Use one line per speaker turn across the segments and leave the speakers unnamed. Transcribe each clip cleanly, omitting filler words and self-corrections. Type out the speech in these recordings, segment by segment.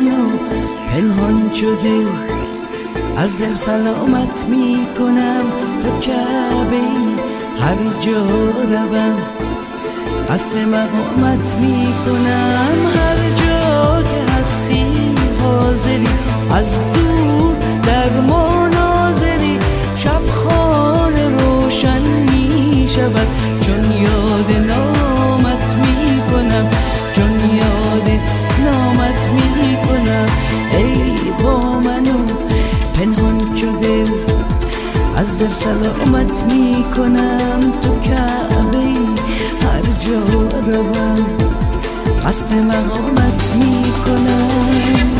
منو پنهان شده از دل سلامت میکنم تو کعبه هر جا روم قصد مقامت میکنم هر جا که هستی حاضری از دور در مناظری شب خانه روشن میشود چون یاد نامت میکنم چون یاد نامت میکنم ای با منو پنهان شده از دل سلامت میکنم تو کعبه هر جا روم قصد مقامت میکنم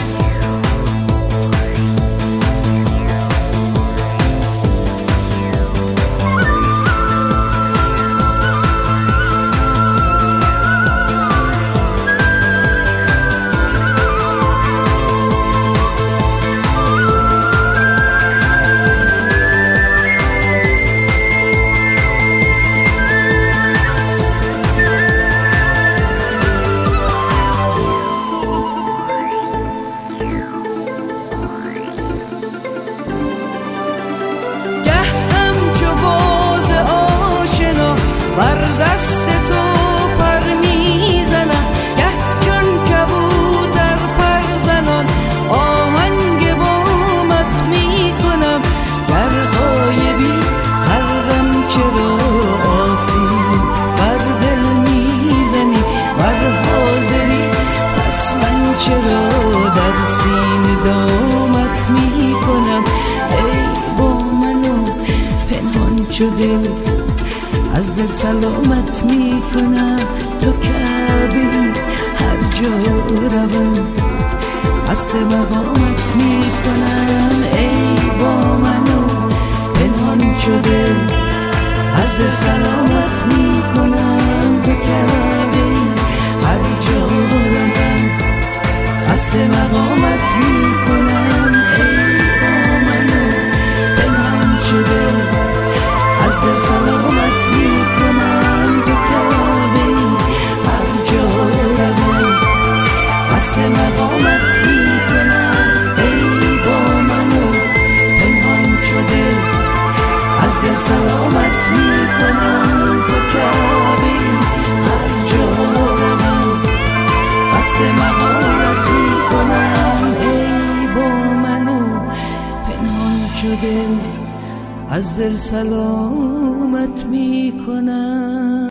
بر دست تو پر میزنم گه چون کبوتر پر زنان آهنگ بامت میکنم در غایبی هر غم چرا آسیب بر دل میزنی بر حاضری پس من چرا در سینه دامت میکنم ای با منو پنهان شده از دل سلامت میکنم تو کعبه هر جا روم قصد مقامت میکنم ای با منو پنهان شده از دل سلامت میکنم تو کعبه هر جا روم قصد مقامت میکنم ای با منو پنهان شده از دل سلامت میکنم تو کعبه هر جا روم قصد مقامت میکنم ای با منو پنهان شده از دل سلامت میکنم تو کعبه هر جا روم قصد مقامت میکنم ای با منو پنهان شده از دل سلامت میکنم.